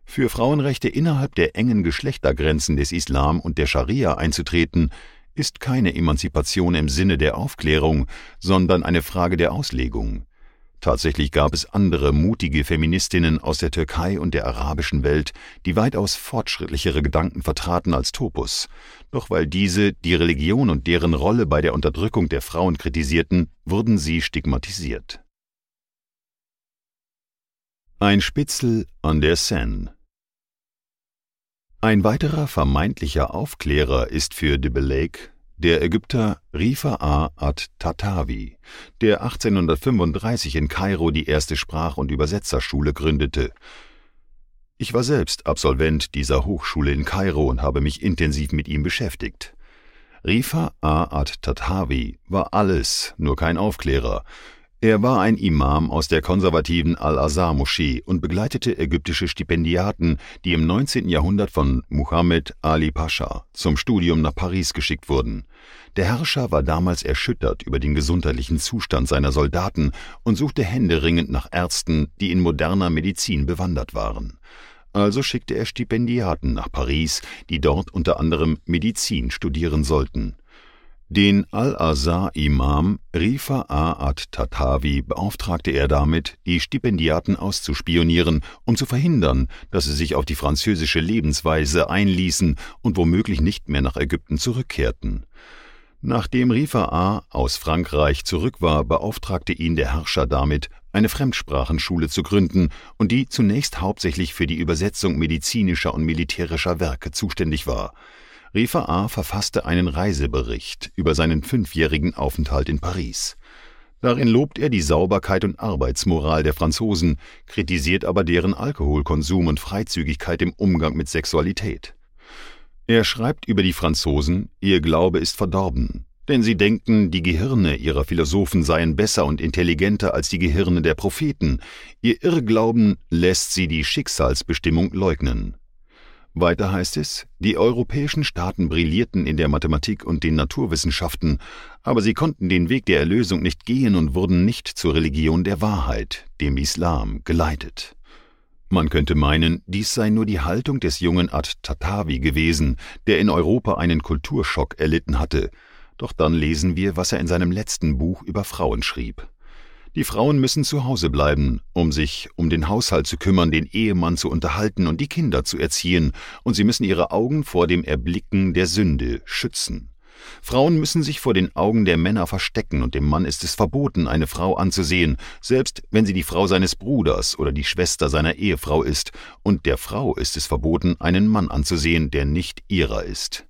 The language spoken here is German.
Für Frauenrechte innerhalb der engen Geschlechtergrenzen des Islam und der Scharia einzutreten, ist keine Emanzipation im Sinne der Aufklärung, sondern eine Frage der Auslegung. Tatsächlich gab es andere mutige Feministinnen aus der Türkei und der arabischen Welt, die weitaus fortschrittlichere Gedanken vertraten als Topus. Doch weil diese die Religion und deren Rolle bei der Unterdrückung der Frauen kritisierten, wurden sie stigmatisiert. Ein Spitzel an der Seine. Ein weiterer vermeintlicher Aufklärer ist für de Bellaigue der Ägypter Rifa'a at-Tahtawi, der 1835 in Kairo die erste Sprach- und Übersetzerschule gründete. Ich war selbst Absolvent dieser Hochschule in Kairo und habe mich intensiv mit ihm beschäftigt. Rifa'a at-Tahtawi war alles, nur kein Aufklärer. Er war ein Imam aus der konservativen Al-Azhar-Moschee und begleitete ägyptische Stipendiaten, die im 19. Jahrhundert von Muhammad Ali Pascha zum Studium nach Paris geschickt wurden. Der Herrscher war damals erschüttert über den gesundheitlichen Zustand seiner Soldaten und suchte händeringend nach Ärzten, die in moderner Medizin bewandert waren. Also schickte er Stipendiaten nach Paris, die dort unter anderem Medizin studieren sollten. Den Al-Azhar-Imam Rifa'a at-Tahtawi beauftragte er damit, die Stipendiaten auszuspionieren, um zu verhindern, dass sie sich auf die französische Lebensweise einließen und womöglich nicht mehr nach Ägypten zurückkehrten. Nachdem Rifa'a aus Frankreich zurück war, beauftragte ihn der Herrscher damit, eine Fremdsprachenschule zu gründen und die zunächst hauptsächlich für die Übersetzung medizinischer und militärischer Werke zuständig war. Rifa'a verfasste einen Reisebericht über seinen 5-jährigen Aufenthalt in Paris. Darin lobt er die Sauberkeit und Arbeitsmoral der Franzosen, kritisiert aber deren Alkoholkonsum und Freizügigkeit im Umgang mit Sexualität. Er schreibt über die Franzosen, ihr Glaube ist verdorben, denn sie denken, die Gehirne ihrer Philosophen seien besser und intelligenter als die Gehirne der Propheten. Ihr Irrglauben lässt sie die Schicksalsbestimmung leugnen. Weiter heißt es, die europäischen Staaten brillierten in der Mathematik und den Naturwissenschaften, aber sie konnten den Weg der Erlösung nicht gehen und wurden nicht zur Religion der Wahrheit, dem Islam, geleitet. Man könnte meinen, dies sei nur die Haltung des jungen at-Tahtawi gewesen, der in Europa einen Kulturschock erlitten hatte. Doch dann lesen wir, was er in seinem letzten Buch über Frauen schrieb. Die Frauen müssen zu Hause bleiben, um sich um den Haushalt zu kümmern, den Ehemann zu unterhalten und die Kinder zu erziehen, und sie müssen ihre Augen vor dem Erblicken der Sünde schützen. Frauen müssen sich vor den Augen der Männer verstecken, und dem Mann ist es verboten, eine Frau anzusehen, selbst wenn sie die Frau seines Bruders oder die Schwester seiner Ehefrau ist, und der Frau ist es verboten, einen Mann anzusehen, der nicht ihrer ist.